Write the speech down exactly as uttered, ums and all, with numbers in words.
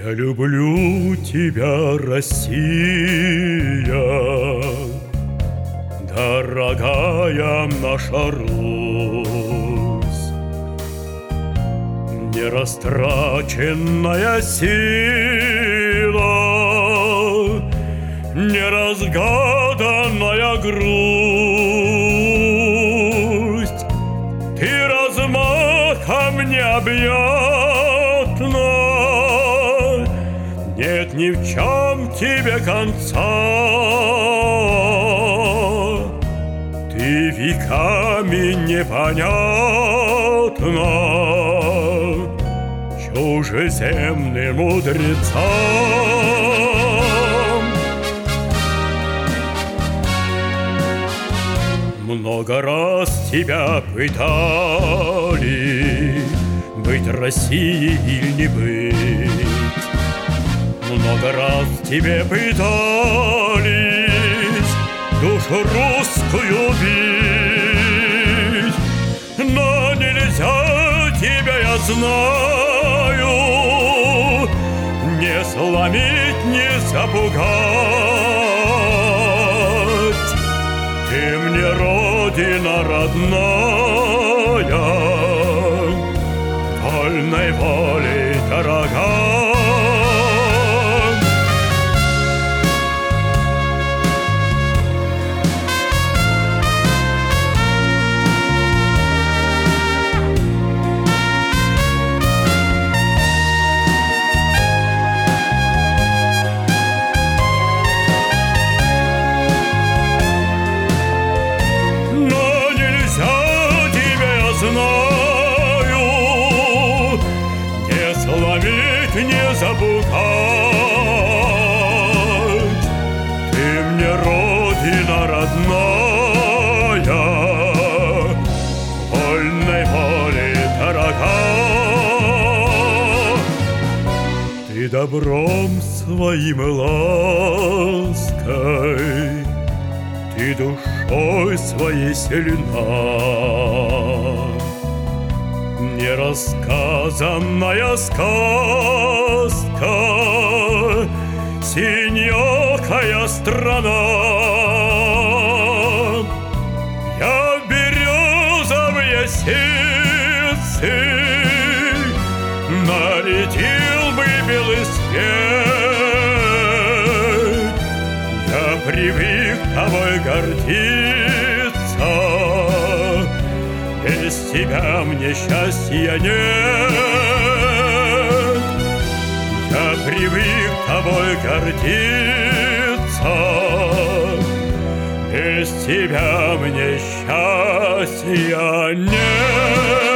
Я люблю тебя, Россия, дорогая наша Русь, нерастраченная сила, неразгаданная грусть. Ты размахом необъятна, нет ни в чем тебе конца. Ты веками непонятна чужеземным мудрецам. Много раз тебя пытали быть Россией или не быть. Много раз тебе пытались душу русскую бить, но нельзя тебя, я знаю, не сломить, не запугать. Ты мне родина родная, вольной волей дорога. Не забывать, ты мне родина родная, вольной волей дорога. Ты добром своим лаской, ты душой своей сильна. Нерассказанная сказка, синёкая страна. Я в березовые сецы налетел бы белый свет. Я привык тобой гордиться, без тебя мне счастья нет. Я привык тобой гордиться, без тебя мне счастья нет.